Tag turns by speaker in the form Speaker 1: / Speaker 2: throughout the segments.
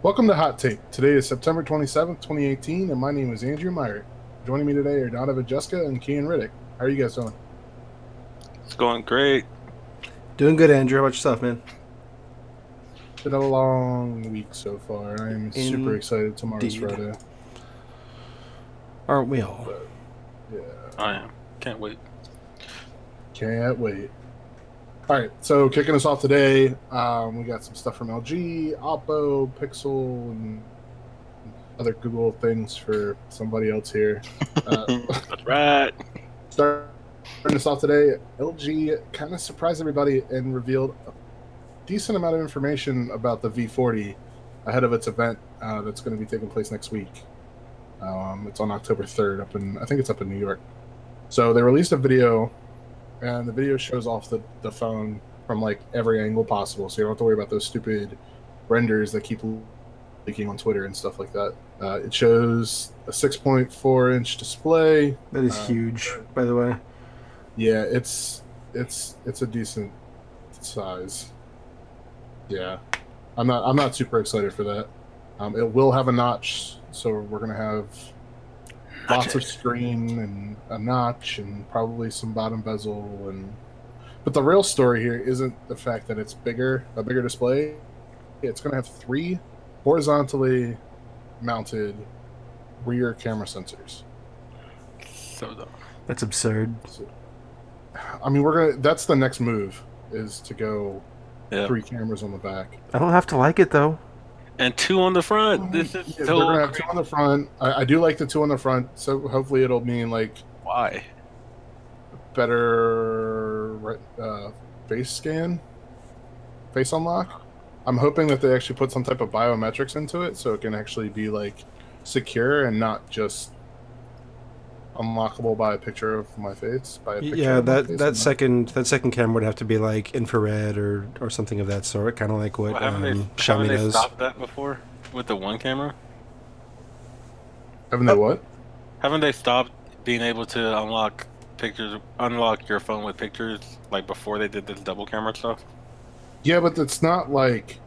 Speaker 1: Welcome to Hot Take. Today is September 27th, 2018, and my name is Andrew Meyer. Joining me today are Donovan Juska and Kian Riddick. How are you guys doing?
Speaker 2: It's going great.
Speaker 3: Doing good, Andrew. How about yourself, man?
Speaker 1: Been a long week so far, and I am super excited. Tomorrow's
Speaker 3: Indeed.
Speaker 1: Friday.
Speaker 3: Aren't we all?
Speaker 1: But, yeah,
Speaker 2: I am. Can't wait.
Speaker 1: can't wait. All right, so kicking us off today, we got some stuff from LG, Oppo, Pixel, and other Google things for somebody else here.
Speaker 2: That's right.
Speaker 1: Starting us off today, LG kind of surprised everybody and revealed a decent amount of information about the V40 ahead of its event that's going to be taking place next week. It's on October 3rd I think it's up in New York. So they released a video, and the video shows off the phone from like every angle possible, so you don't have to worry about those stupid renders that keep leaking on Twitter and stuff like that. It shows a 6.4-inch display.
Speaker 3: That is huge, by the way.
Speaker 1: Yeah, it's a decent size. Yeah, I'm not super excited for that. It will have a notch, so we're gonna have lots of screen and a notch and probably some bottom bezel but the real story here isn't the fact that it's a bigger display. It's gonna have 3 horizontally mounted rear camera sensors.
Speaker 2: So dumb.
Speaker 3: That's absurd.
Speaker 1: So, I mean, that's the next move, is to go 3 cameras on the back.
Speaker 3: I don't have to like it, though.
Speaker 2: And 2 on the front. This is
Speaker 1: They're
Speaker 2: so
Speaker 1: gonna have 2 on the front. I do like the 2 on the front, so hopefully it'll mean like
Speaker 2: why?
Speaker 1: better face unlock. I'm hoping that they actually put some type of biometrics into it, so it can actually be like secure and not just unlockable by a picture of my face.
Speaker 3: Yeah, that second camera would have to be like infrared or something of that sort, kind of like what
Speaker 2: haven't
Speaker 3: Xiaomi
Speaker 2: they
Speaker 3: does.
Speaker 2: stopped that before with the 1 camera?
Speaker 1: Haven't they what?
Speaker 2: Haven't they stopped being able to unlock your phone with pictures like before they did this double camera stuff?
Speaker 1: Yeah, but it's not like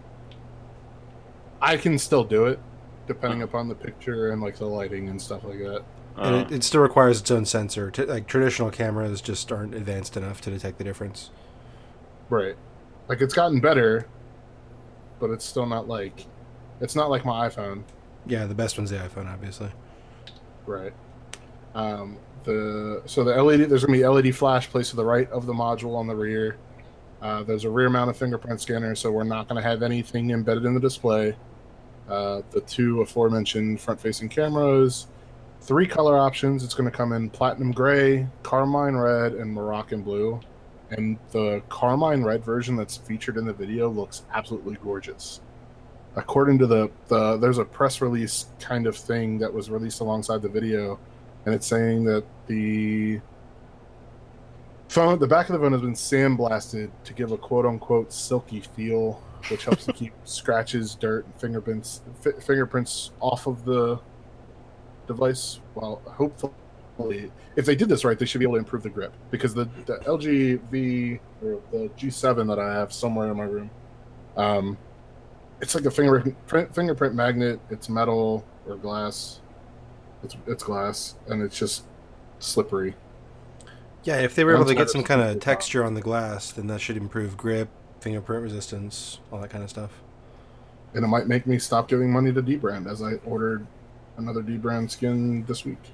Speaker 1: I can still do it depending upon the picture and like the lighting and stuff like that.
Speaker 3: And it still requires its own sensor. Like traditional cameras just aren't advanced enough to detect the difference.
Speaker 1: Right. Like it's gotten better, but it's still not like my iPhone.
Speaker 3: Yeah, the best one's the iPhone, obviously.
Speaker 1: Right. The LED, there's gonna be LED flash placed to the right of the module on the rear. There's a rear mounted fingerprint scanner, so we're not gonna have anything embedded in the display. The 2 aforementioned front facing cameras. 3 color options. It's going to come in platinum gray, carmine red, and Moroccan blue. And the carmine red version that's featured in the video looks absolutely gorgeous. According to there's a press release kind of thing that was released alongside the video, and it's saying that the back of the phone has been sandblasted to give a quote-unquote silky feel, which helps to keep scratches, dirt, and fingerprints off of the device. Well, hopefully, if they did this right, they should be able to improve the grip, because the LG V or the G7 that I have somewhere in my room, it's like a fingerprint magnet. It's metal or glass. It's glass, and it's just slippery.
Speaker 3: Yeah, if they were able to get some kind of texture on the glass, then that should improve grip, fingerprint resistance, all that kind of stuff.
Speaker 1: And it might make me stop giving money to Dbrand, as I ordered another Dbrand skin this week.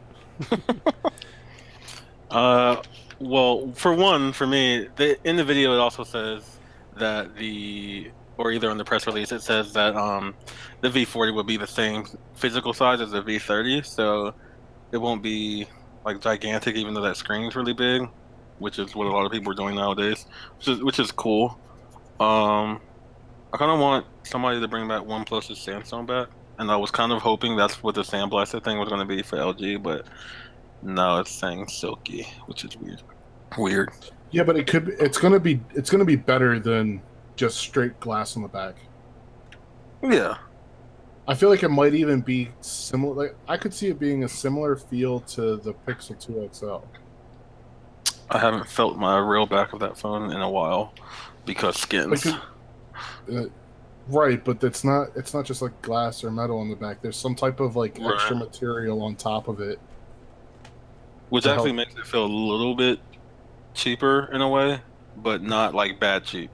Speaker 2: Well, for me, in the video it also says that or either in the press release it says that the V40 will be the same physical size as the V30, so it won't be like gigantic, even though that screen's really big, which is what a lot of people are doing nowadays, which is cool. I kind of want somebody to bring back OnePlus's Samsung back. And I was kind of hoping that's what the sandblaster thing was going to be for LG, but no, it's saying silky, which is weird.
Speaker 1: Yeah, but it's going to be better than just straight glass on the back.
Speaker 2: Yeah.
Speaker 1: I feel like it might even be similar. Like, I could see it being a similar feel to the Pixel 2 XL.
Speaker 2: I haven't felt my real back of that phone in a while because skins.
Speaker 1: Right, but it's not just like glass or metal on the back. There's some type of like
Speaker 2: Right.
Speaker 1: extra material on top of it.
Speaker 2: Which
Speaker 1: To
Speaker 2: actually
Speaker 1: help.
Speaker 2: makes it feel a little bit cheaper in a way, but not like bad cheap.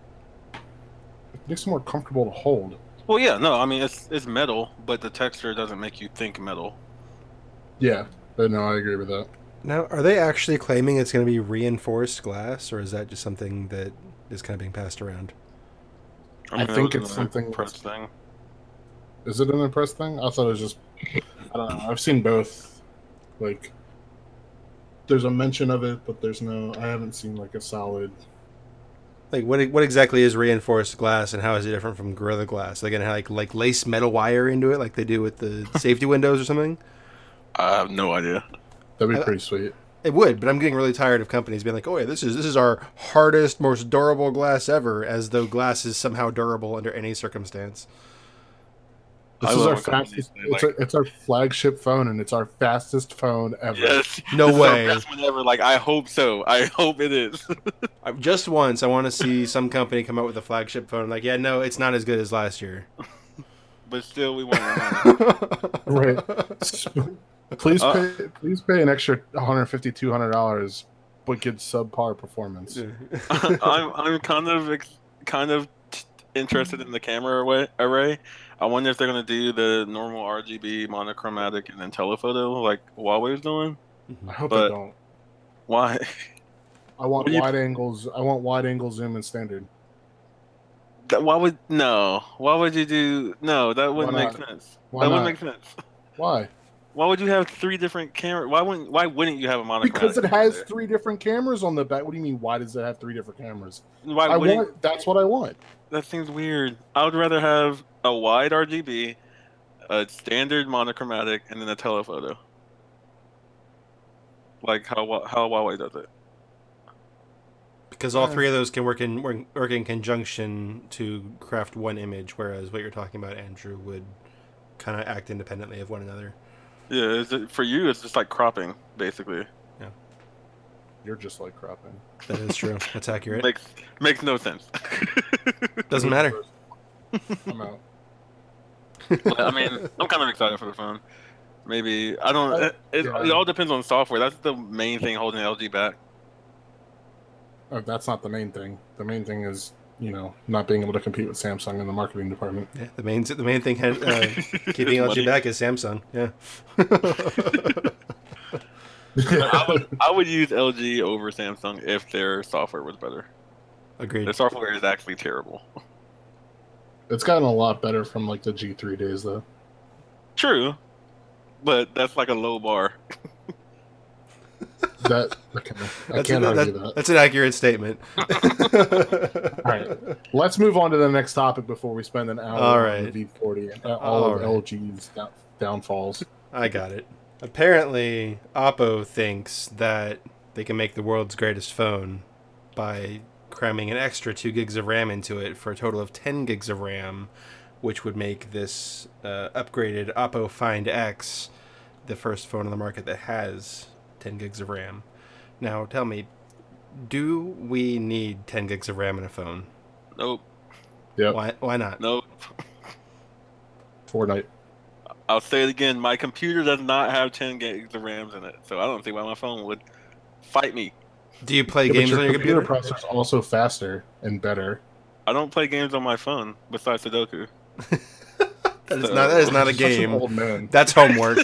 Speaker 1: It makes it more comfortable to hold.
Speaker 2: Well, yeah, no, I mean it's metal, but the texture doesn't make you think metal.
Speaker 1: Yeah, but no, I agree with that.
Speaker 3: Now, are they actually claiming it's going to be reinforced glass, or is that just something that is kind of being passed around?
Speaker 2: I mean,
Speaker 1: I think
Speaker 2: that was
Speaker 1: it's
Speaker 2: in the
Speaker 1: something
Speaker 2: press thing.
Speaker 1: Is it an impressed thing? I thought it was just. I don't know. I've seen both. Like, there's a mention of it, but there's no. I haven't seen like a solid.
Speaker 3: Like, what exactly is reinforced glass, and how is it different from Gorilla Glass? Are they going to have like lace metal wire into it, like they do with the safety windows or something?
Speaker 2: I have no idea.
Speaker 1: That'd be
Speaker 3: I-
Speaker 1: pretty sweet.
Speaker 3: It would, but I'm getting really tired of companies being like, "Oh yeah, this is our hardest, most durable glass ever," as though glass is somehow durable under any circumstance.
Speaker 1: This
Speaker 2: I
Speaker 1: is
Speaker 2: love
Speaker 1: our
Speaker 2: when companies
Speaker 1: fastest.
Speaker 2: say, like,
Speaker 1: It's our flagship phone, and it's our fastest phone ever.
Speaker 2: yes,
Speaker 3: No
Speaker 2: this is our
Speaker 3: way.
Speaker 2: best one ever. Like, I hope so. I hope it is.
Speaker 3: Just once, I want to see some company come out with a flagship phone. Like, yeah, no, it's not as good as last year.
Speaker 2: But still, we want our money.
Speaker 1: Right. Please pay an extra $150, $200, but get subpar performance.
Speaker 2: I'm kind of interested in the camera array. I wonder if they're gonna do the normal RGB monochromatic and then telephoto like Huawei's doing.
Speaker 1: I hope
Speaker 2: But-
Speaker 1: they don't.
Speaker 2: Why?
Speaker 1: I want
Speaker 2: What do you-
Speaker 1: wide angles. I want wide angle zoom and standard.
Speaker 2: Why would no? Why would you do no? That wouldn't
Speaker 1: Why
Speaker 2: make
Speaker 1: not?
Speaker 2: sense.
Speaker 1: Why
Speaker 2: that
Speaker 1: not?
Speaker 2: wouldn't make sense.
Speaker 1: Why?
Speaker 2: Why would you have 3 different cameras? Why wouldn't you have a monochromatic?
Speaker 1: Because it
Speaker 2: camera
Speaker 1: has
Speaker 2: there?
Speaker 1: 3 different cameras on the back. What do you mean? Why does it have 3 different cameras?
Speaker 2: Why wouldn't
Speaker 1: That's what I want.
Speaker 2: that seems weird. I would rather have a wide RGB, a standard monochromatic, and then a telephoto. Like how Huawei does it.
Speaker 3: Because all three of those can work in conjunction to craft one image, whereas what you're talking about, Andrew, would kind of act independently of one another.
Speaker 2: Yeah, for you, it's just like cropping, basically.
Speaker 1: You're just like cropping.
Speaker 3: That is true. That's accurate.
Speaker 2: Makes no sense.
Speaker 3: Doesn't matter.
Speaker 1: I'm out.
Speaker 2: But, I mean, I'm kind of excited for the phone. Maybe I don't. It all depends on software. That's the main thing holding LG back.
Speaker 1: That's not the main thing. The main thing is, not being able to compete with Samsung in the marketing department.
Speaker 3: Yeah, the main thing keeping LG
Speaker 2: Money.
Speaker 3: back is Samsung. Yeah.
Speaker 2: I would use LG over Samsung if their software was better.
Speaker 3: Agreed.
Speaker 2: Their software is actually terrible.
Speaker 1: It's gotten a lot better from like the G3 days, though.
Speaker 2: True, but that's like a low bar.
Speaker 1: I can't argue that.
Speaker 3: That's an accurate statement.
Speaker 1: All right, let's move on to the next topic before we spend an hour
Speaker 3: All
Speaker 1: on
Speaker 3: right.
Speaker 1: the V40 and all
Speaker 3: All
Speaker 1: of
Speaker 3: right.
Speaker 1: LG's downfalls.
Speaker 3: I got it. Apparently, Oppo thinks that they can make the world's greatest phone by cramming an extra 2 gigs of RAM into it for a total of 10 gigs of RAM, which would make this upgraded Oppo Find X the first phone on the market that has 10 gigs of RAM. Now, tell me, do we need 10 gigs of RAM in a phone?
Speaker 2: Nope.
Speaker 1: Yep.
Speaker 3: Why not?
Speaker 2: Nope.
Speaker 1: Fortnite.
Speaker 2: I'll say it again. My computer does not have 10 gigs of RAMs in it, so I don't see why my phone would fight me.
Speaker 3: Do you play
Speaker 1: Yeah, but
Speaker 3: games on your computer?
Speaker 1: processor's also faster and better.
Speaker 2: I don't play games on my phone besides Sudoku.
Speaker 3: That is not a
Speaker 1: Such an
Speaker 3: game.
Speaker 1: old man.
Speaker 3: That's homework.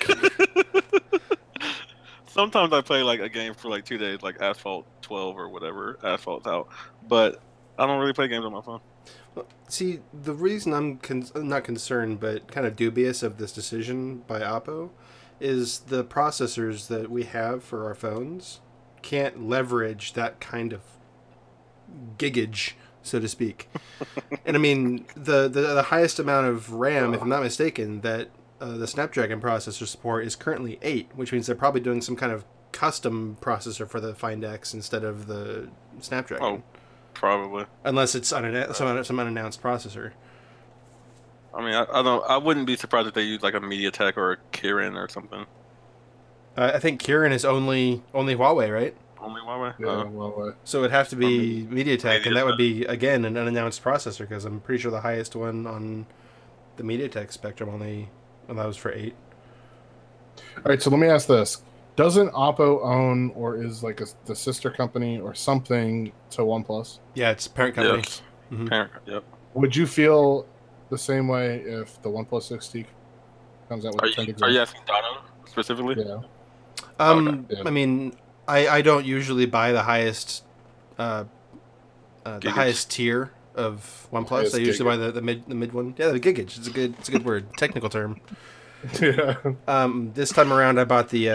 Speaker 2: Sometimes I play like a game for like 2 days, like Asphalt 12 or whatever. Asphalt's out, but I don't really play games on my phone.
Speaker 3: See, the reason I'm not concerned, but kind of dubious of this decision by Oppo, is the processors that we have for our phones can't leverage that kind of gigage, so to speak. And I mean, the highest amount of RAM, if I'm not mistaken, that the Snapdragon processor support is currently 8, which means they're probably doing some kind of custom processor for the Find X instead of the Snapdragon.
Speaker 2: Oh, probably.
Speaker 3: Unless it's some unannounced processor.
Speaker 2: I mean, I wouldn't be surprised if they use like a MediaTek or a Kirin or something.
Speaker 3: I think Kirin is only Huawei, right?
Speaker 2: Only Huawei.
Speaker 1: Yeah, well,
Speaker 3: So it'd have to be MediaTek, and that would
Speaker 2: MediaTek.
Speaker 3: be again an unannounced processor because I'm pretty sure the highest one on the MediaTek spectrum only allows for 8.
Speaker 1: all right. So let me ask this: doesn't Oppo own or is like the sister company or something to OnePlus?
Speaker 3: Yeah, it's parent company.
Speaker 2: Yes.
Speaker 3: Mhm.
Speaker 2: Parent. Yep.
Speaker 1: Would you feel the same way if the OnePlus 6T comes out with
Speaker 2: Are
Speaker 1: 10
Speaker 2: you
Speaker 1: gigs?
Speaker 2: are you asking Dono specifically?
Speaker 1: Yeah.
Speaker 2: Okay,
Speaker 1: yeah.
Speaker 3: I mean, I don't usually buy the highest the
Speaker 2: Gigage.
Speaker 3: highest tier of OnePlus.
Speaker 1: Highest
Speaker 3: I usually buy
Speaker 1: gigage.
Speaker 3: the mid one. Yeah, the gigage. It's a good word, technical term.
Speaker 1: Yeah.
Speaker 3: This time around, I bought the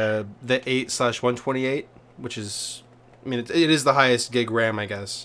Speaker 3: 8/128, which is, I mean, it is the highest gig RAM, I guess.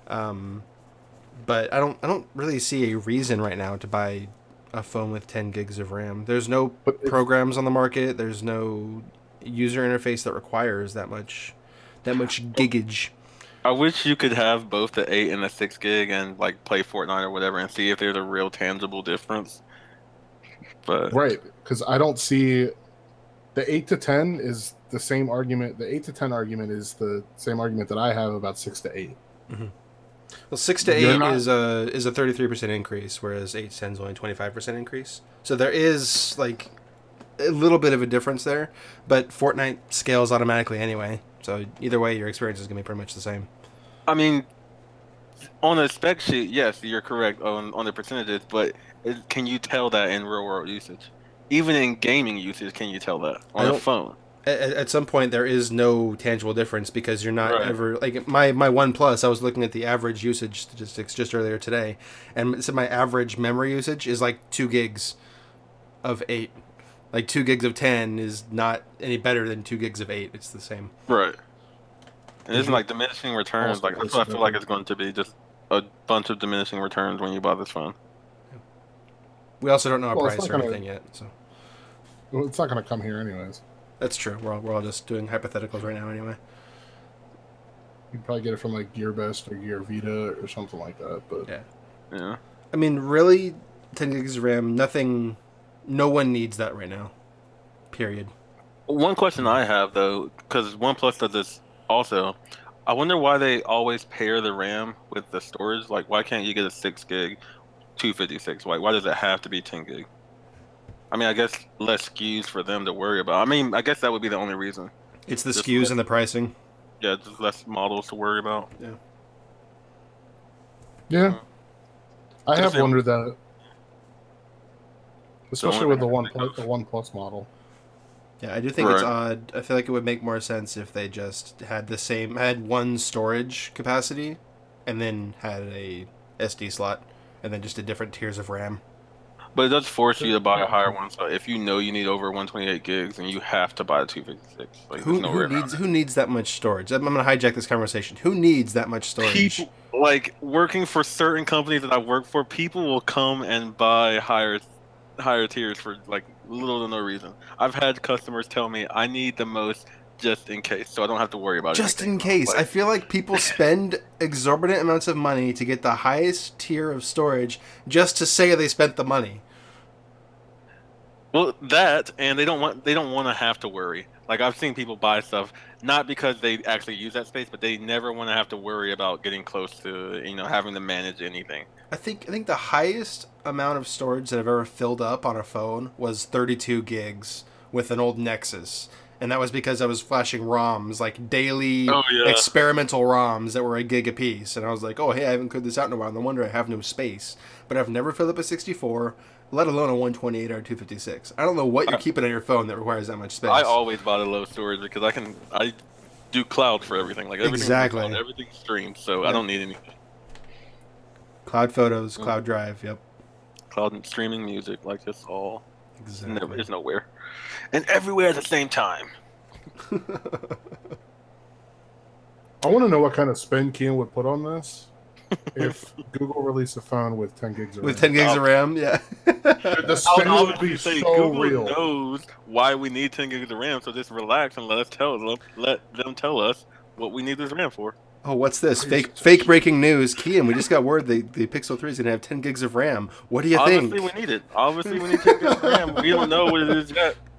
Speaker 3: But I don't really see a reason right now to buy a phone with 10 gigs of RAM. There's no
Speaker 1: But if-
Speaker 3: programs on the market. There's no user interface that requires that much gigage.
Speaker 2: I wish you could have both the 8 and the 6 gig and like play Fortnite or whatever and see if there's a real tangible difference. But
Speaker 1: Right, because I don't see the 8 to 10 is the same argument. The 8 to 10 argument is the same argument that I have about 6 to 8.
Speaker 3: Well, 6 to
Speaker 1: You're
Speaker 3: 8
Speaker 1: not-
Speaker 3: is a 33% increase, whereas 8 to 10 is only 25% increase. So there is like a little bit of a difference there, but Fortnite scales automatically anyway. So either way, your experience is gonna be pretty much the same.
Speaker 2: I mean, on a spec sheet, yes, you're correct on the percentages, but can you tell that in real world usage? Even in gaming usage, can you tell that
Speaker 3: I
Speaker 2: on a
Speaker 3: don't-
Speaker 2: phone?
Speaker 3: At some point, there is no tangible difference because you're not
Speaker 2: Right.
Speaker 3: ever like my OnePlus. I was looking at the average usage statistics just earlier today, and it said my average memory usage is like 2 gigs of 8. Like 2 gigs of 10 is not any better than 2 gigs of 8. It's the same.
Speaker 2: Right. And isn't like diminishing returns. Like that's what I feel like it's going to be, just a bunch of diminishing returns when you buy this phone.
Speaker 3: We also don't know a
Speaker 1: Well, it's
Speaker 3: price or
Speaker 1: not gonna-
Speaker 3: anything yet, so
Speaker 1: Well, it's not going to come here anyways.
Speaker 3: that's true. We're all just doing hypotheticals right now, anyway.
Speaker 1: You'd probably get it from like GearBest or Gear Vita or something like that. But
Speaker 3: Yeah.
Speaker 2: Yeah.
Speaker 3: I mean, really, 10 gigs of RAM. Nothing. No one needs that right now. Period.
Speaker 2: One question I have though, because OnePlus does this also, I wonder why they always pair the RAM with the storage. Like, why can't you get a 6 gig, 256? Why does it have to be 10 gig? I mean, I guess less SKUs for them to worry about. I mean, I guess that would be the only reason.
Speaker 3: It's the
Speaker 2: Just
Speaker 3: SKUs
Speaker 2: let-
Speaker 3: and the pricing.
Speaker 2: Yeah, just less models to worry about.
Speaker 1: yeah, I have
Speaker 2: Just-
Speaker 1: wondered that, especially
Speaker 2: only
Speaker 1: with the
Speaker 2: thing I can
Speaker 1: one Plus model.
Speaker 3: Yeah, I do think it's
Speaker 2: Right.
Speaker 3: odd. I feel like it would make more sense if they just had had one storage capacity, and then had a SD slot, and then just did different tiers of RAM.
Speaker 2: But it does force you to buy a higher one. So if you know you need over 128 gigs, then you have to buy the 256. Like,
Speaker 3: Who,
Speaker 2: there's no way
Speaker 3: who
Speaker 2: around
Speaker 3: needs who needs that much storage? I'm gonna hijack this conversation. Who needs that much storage?
Speaker 2: People like working for certain companies that I work for, people will come and buy higher tiers for like little to no reason. I've had customers tell me I need the most just in case, so I don't have to worry about it.
Speaker 3: Just in case. I feel like people spend exorbitant amounts of money to get the highest tier of storage just to say they spent the money.
Speaker 2: Well, that, and they don't want to have to worry. Like, I've seen people buy stuff not because they actually use that space, but they never want to have to worry about getting close to having to manage anything.
Speaker 3: I think the highest amount of storage that I've ever filled up on a phone was 32 gigs with an old Nexus. And that was because I was flashing ROMs, like daily
Speaker 2: Oh, yeah.
Speaker 3: experimental ROMs that were a gig a piece. And I was like, oh, hey, I haven't cleared this out in a while. No wonder I have no space. But I've never filled up a 64, let alone a 128 or a 256. I don't know what you're keeping on your phone that requires that much space.
Speaker 2: I always buy the low storage because I do cloud for everything. Like, everything's
Speaker 3: Exactly.
Speaker 2: cloud, everything's streamed, so I don't need anything.
Speaker 3: Cloud photos, cloud drive, yep.
Speaker 2: Cloud and streaming music, like, it's all
Speaker 3: Exactly.
Speaker 2: it's nowhere and everywhere at the same time.
Speaker 1: I want to know what kind of spin Kian would put on this if Google released a phone with 10 gigs of
Speaker 3: With
Speaker 1: RAM.
Speaker 3: 10 gigs of RAM, yeah.
Speaker 1: The
Speaker 2: I
Speaker 1: spin
Speaker 2: would
Speaker 1: would be
Speaker 2: obviously say
Speaker 1: so
Speaker 2: Google
Speaker 1: real.
Speaker 2: knows why we need 10 gigs of RAM, so just relax and let them tell us what we need this RAM for.
Speaker 3: Oh, what's this? Fake breaking news. Kian, we just got word the Pixel 3 is going to have 10 gigs of RAM. What do you
Speaker 2: Obviously,
Speaker 3: think?
Speaker 2: we need it. Obviously, we need 10 gigs of RAM. We don't know what it is yet.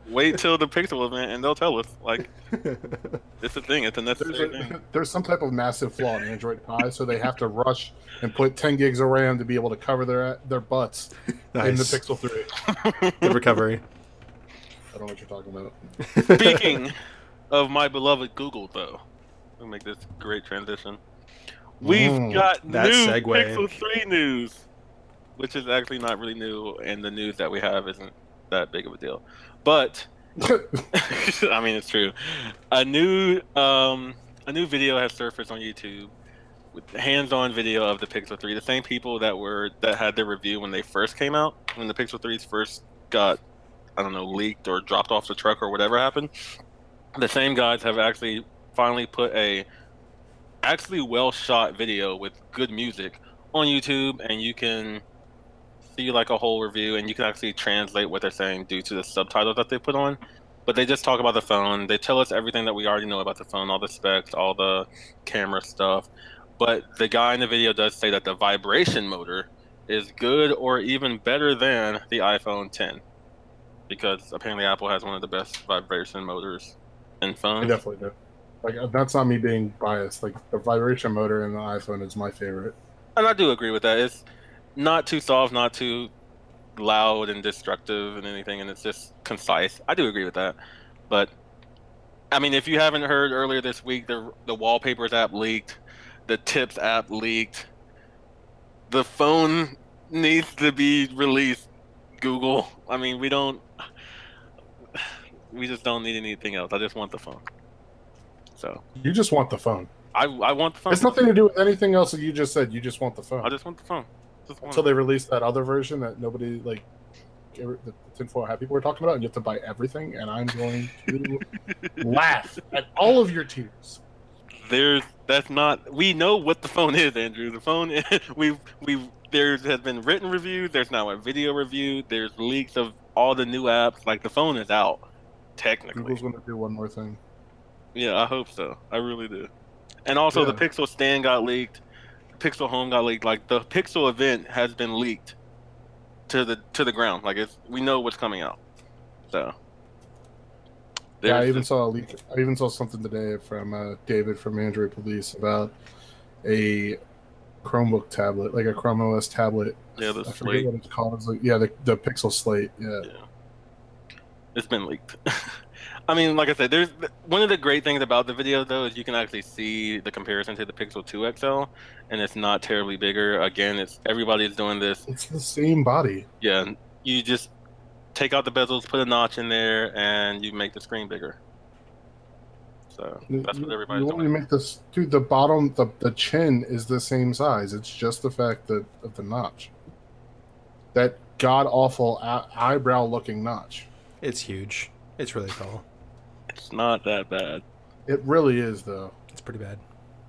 Speaker 2: wait till the Pixel event and they'll tell us. Like, it's a thing. It's a necessary thing.
Speaker 1: There's some type of massive flaw in Android Pie, so they have to rush and put 10 gigs of RAM to be able to cover their butts in the Pixel 3.
Speaker 3: Good recovery.
Speaker 1: I don't know what you're talking about.
Speaker 2: Speaking of my beloved Google, though, we'll make this great transition. We've got new
Speaker 3: segue.
Speaker 2: Pixel 3 news, which is actually not really new, and the news that we have isn't that big of a deal. But I mean, it's true. A new video has surfaced on YouTube with hands-on video of the Pixel 3. The same people that had their review when they first came out, when the Pixel 3s first got, I don't know, leaked or dropped off the truck or whatever happened. The same guys have actually finally put a actually well-shot video with good music on YouTube, and you can see like a whole review, and you can actually translate what they're saying due to the subtitles that they put on. But they just talk about the phone. They tell us everything that we already know about the phone, all the specs, all the camera stuff. But the guy in the video does say that the vibration motor is good or even better than the iPhone 10, because apparently Apple has one of the best vibration motors in phones.
Speaker 1: I definitely do. Like, that's not me being biased. Like, the vibration motor in the iPhone is my favorite.
Speaker 2: And I do agree with that. It's not too soft, not too loud and destructive and anything, and it's just concise. I do agree with that. But I mean, if you haven't heard, earlier this week the Wallpapers app leaked, the Tips app leaked. The phone needs to be released, Google. I mean, we just don't need anything else. I just want the phone. So
Speaker 1: you just want the phone.
Speaker 2: I want the phone.
Speaker 1: It's nothing to do with anything else that you just said. You just want the phone.
Speaker 2: I just want the phone.
Speaker 1: Until they release that other version that nobody, like, the tinfoil hat people were talking about, and you have to buy everything, and I'm going to laugh at all of your tears.
Speaker 2: We know what the phone is, Andrew. The phone is, there has been written reviews, there's now a video review, there's leaks of all the new apps. Like, the phone is out, technically.
Speaker 1: Google's going to do one more thing.
Speaker 2: Yeah, I hope so. I really do. And also, the Pixel Stand got leaked. Pixel Home got leaked. Like, the Pixel event has been leaked to the ground. Like, we know what's coming out. So
Speaker 1: yeah, I even saw a leak. I even saw something today from David from Android Police about a Chromebook tablet, like a Chrome OS tablet.
Speaker 2: Yeah,
Speaker 1: I forget what it's called. It's like, the Pixel Slate. Yeah.
Speaker 2: It's been leaked. I mean, like I said, there's one of the great things about the video, though, is you can actually see the comparison to the Pixel 2 XL, and it's not terribly bigger. Again, everybody's doing this.
Speaker 1: It's the same body.
Speaker 2: Yeah, you just take out the bezels, put a notch in there, and you make the screen bigger. So that's what everybody's doing.
Speaker 1: You make this, dude. The bottom, the chin is the same size. It's just the fact of the notch. That god awful eyebrow looking notch.
Speaker 3: It's huge. It's really tall.
Speaker 2: It's not that bad.
Speaker 1: It really is, though.
Speaker 3: It's pretty bad.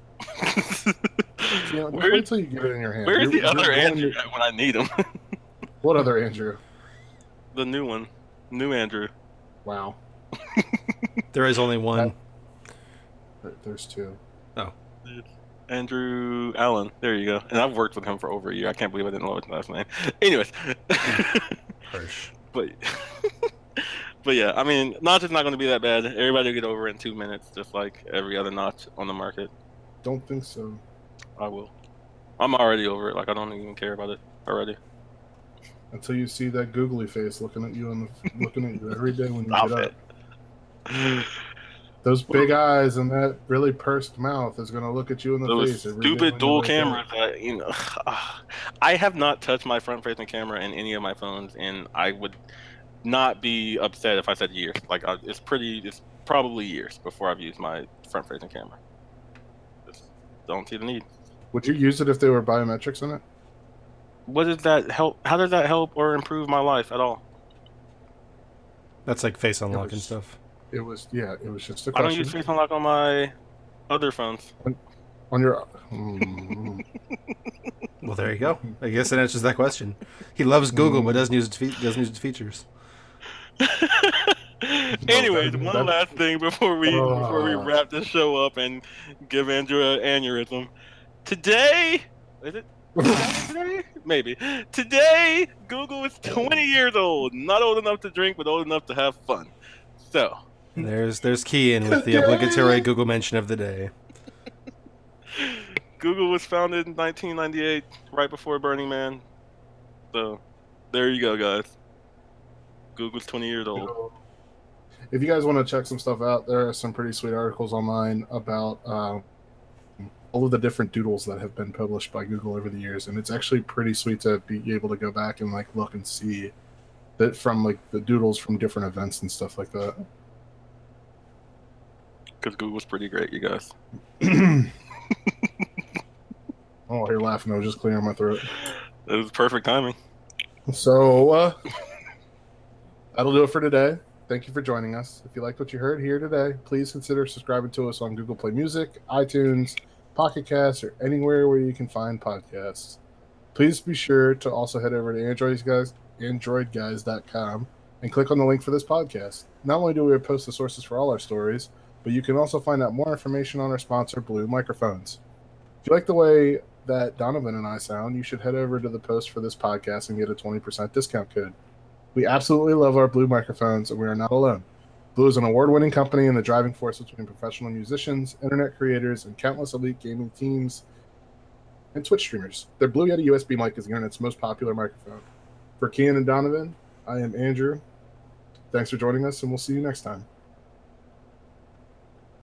Speaker 1: Wait till you get it in your hand.
Speaker 2: Where's the other Andrew when I need him?
Speaker 1: What other Andrew?
Speaker 2: The new one. New Andrew.
Speaker 1: Wow.
Speaker 3: There is only one.
Speaker 1: There's two.
Speaker 3: Oh.
Speaker 2: It's Andrew Allen. There you go. And I've worked with him for over a year. I can't believe I didn't know his last name. Anyways.
Speaker 3: Harsh.
Speaker 2: But yeah, I mean, notch is not going to be that bad. Everybody will get over it in 2 minutes, just like every other notch on the market.
Speaker 1: Don't think so.
Speaker 2: I will. I'm already over it. Like, I don't even care about it already.
Speaker 1: Until you see that googly face looking at you every day when you
Speaker 2: Stop
Speaker 1: get
Speaker 2: it.
Speaker 1: up. Those big eyes and that really pursed mouth is going to look at you in the face.
Speaker 2: Those stupid dual cameras that, I have not touched my front-facing camera in any of my phones, and I would not be upset if I said years. Like, it's probably years before I've used my front-facing camera. Just don't see the need.
Speaker 1: Would you use it if there were biometrics in it?
Speaker 2: What does that help? How does that help or improve my life at all?
Speaker 3: That's like face unlock and stuff.
Speaker 1: It was just a question.
Speaker 2: I don't use face unlock on my other phones.
Speaker 1: On your.
Speaker 3: Well, there you go. I guess that answers that question. He loves Google, but doesn't use its features.
Speaker 2: Anyways, one last thing before we wrap this show up and give Andrew an aneurysm. Today, is it today? Maybe. Today, Google is 20 years old. Not old enough to drink, but old enough to have fun. So,
Speaker 3: There's Kian with the obligatory Google mention of the day.
Speaker 2: Google was founded in 1998, right before Burning Man. So, there you go, guys. Google's 20 years old.
Speaker 1: If you guys want to check some stuff out, there are some pretty sweet articles online about all of the different doodles that have been published by Google over the years, and it's actually pretty sweet to be able to go back and like look and see that from like the doodles from different events and stuff like that.
Speaker 2: Because Google's pretty great, you guys.
Speaker 1: Oh, you're laughing. I was just clearing my throat.
Speaker 2: It was perfect timing.
Speaker 1: So that'll do it for today. Thank you for joining us. If you liked what you heard here today, please consider subscribing to us on Google Play Music, iTunes, Pocket Casts, or anywhere where you can find podcasts. Please be sure to also head over to androidguys.com and click on the link for this podcast. Not only do we post the sources for all our stories, but you can also find out more information on our sponsor, Blue Microphones. If you like the way that Donovan and I sound, you should head over to the post for this podcast and get a 20% discount code. We absolutely love our Blue microphones, and we are not alone. Blue is an award-winning company and the driving force between professional musicians, internet creators, and countless elite gaming teams and Twitch streamers. Their Blue Yeti USB mic is the internet's most popular microphone. For Kian and Donovan, I am Andrew. Thanks for joining us, and we'll see you next time.